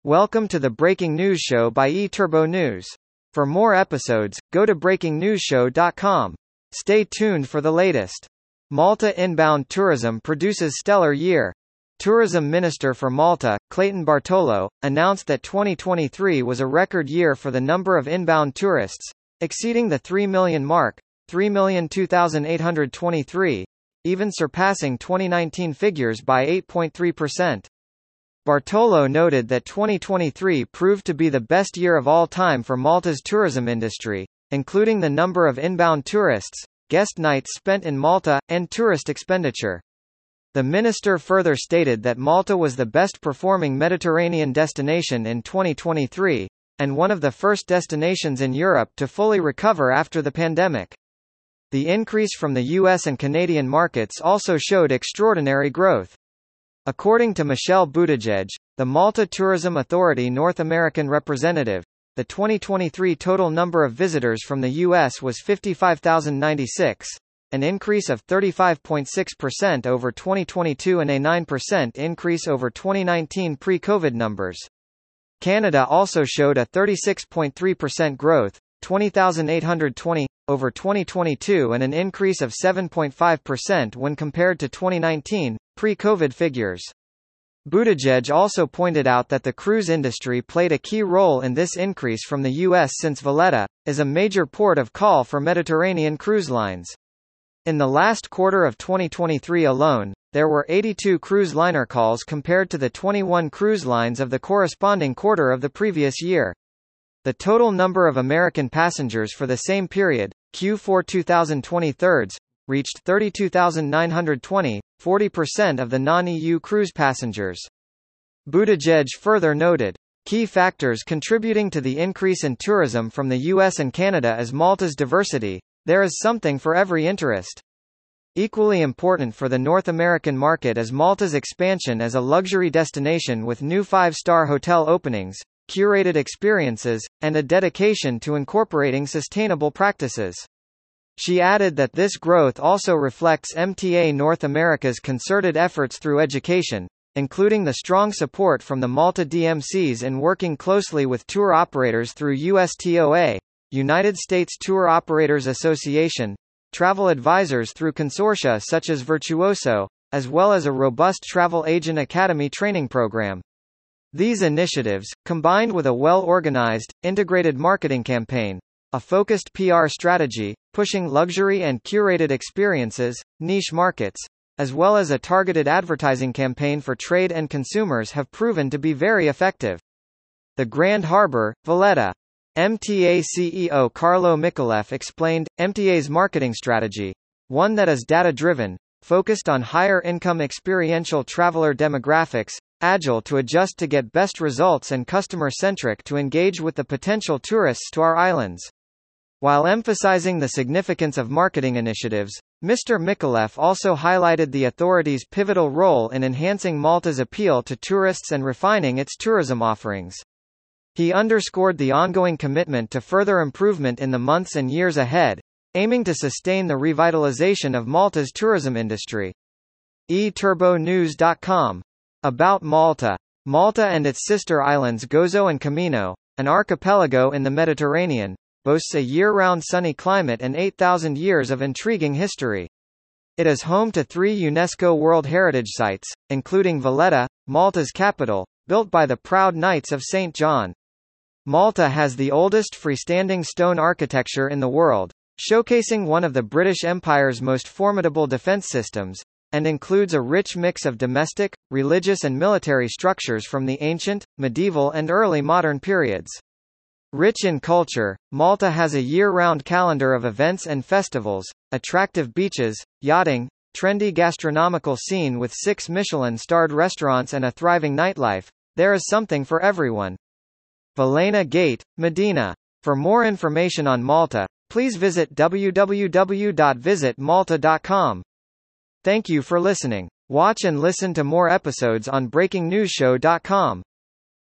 Welcome to the Breaking News Show by eTurbo News. For more episodes, go to breakingnewsshow.com. Stay tuned for the latest. Malta inbound tourism produces stellar year. Tourism Minister for Malta, Clayton Bartolo, announced that 2023 was a record year for the number of inbound tourists, exceeding the 3 million mark, 3,02,823, even surpassing 2019 figures by 8.3%. Bartolo noted that 2023 proved to be the best year of all time for Malta's tourism industry, including the number of inbound tourists, guest nights spent in Malta, and tourist expenditure. The minister further stated that Malta was the best-performing Mediterranean destination in 2023, and one of the first destinations in Europe to fully recover after the pandemic. The increase from the US and Canadian markets also showed extraordinary growth. According to Michelle Buttigieg, the Malta Tourism Authority North American representative, the 2023 total number of visitors from the U.S. was 55,096, an increase of 35.6% over 2022 and a 9% increase over 2019 pre-COVID numbers. Canada also showed a 36.3% growth, 20,820, over 2022 and an increase of 7.5% when compared to 2019, pre-COVID figures. Buttigieg also pointed out that the cruise industry played a key role in this increase from the U.S. since Valletta is a major port of call for Mediterranean cruise lines. In the last quarter of 2023 alone, there were 82 cruise liner calls compared to the 21 cruise lines of the corresponding quarter of the previous year. The total number of American passengers for the same period, Q4 2023, reached 32,920, 40% of the non-EU cruise passengers. Buttigieg further noted, key factors contributing to the increase in tourism from the US and Canada is Malta's diversity. There is something for every interest. Equally important for the North American market is Malta's expansion as a luxury destination with new 5-star hotel openings, curated experiences, and a dedication to incorporating sustainable practices. She added that this growth also reflects MTA North America's concerted efforts through education, including the strong support from the Malta DMCs in working closely with tour operators through USTOA, United States Tour Operators Association, travel advisors through consortia such as Virtuoso, as well as a robust travel agent academy training program. These initiatives, combined with a well-organized, integrated marketing campaign, a focused PR strategy, pushing luxury and curated experiences, niche markets, as well as a targeted advertising campaign for trade and consumers have proven to be very effective. The Grand Harbour, Valletta. MTA CEO Carlo Micallef explained, MTA's marketing strategy, one that is data-driven, focused on higher-income experiential traveler demographics, agile to adjust to get best results and customer-centric to engage with the potential tourists to our islands. While emphasizing the significance of marketing initiatives, Mr. Micallef also highlighted the authority's pivotal role in enhancing Malta's appeal to tourists and refining its tourism offerings. He underscored the ongoing commitment to further improvement in the months and years ahead, aiming to sustain the revitalization of Malta's tourism industry. eTurboNews.com. About Malta. Malta and its sister islands Gozo and Comino, an archipelago in the Mediterranean, boasts a year-round sunny climate and 8,000 years of intriguing history. It is home to 3 UNESCO World Heritage Sites, including Valletta, Malta's capital, built by the proud Knights of St. John. Malta has the oldest freestanding stone architecture in the world, showcasing one of the British Empire's most formidable defence systems, and includes a rich mix of domestic, religious and military structures from the ancient, medieval and early modern periods. Rich in culture, Malta has a year-round calendar of events and festivals, attractive beaches, yachting, trendy gastronomical scene with 6 Michelin-starred restaurants and a thriving nightlife. There is something for everyone. Valenna Gate, Medina. For more information on Malta, please visit www.visitmalta.com. Thank you for listening. Watch and listen to more episodes on breakingnewsshow.com.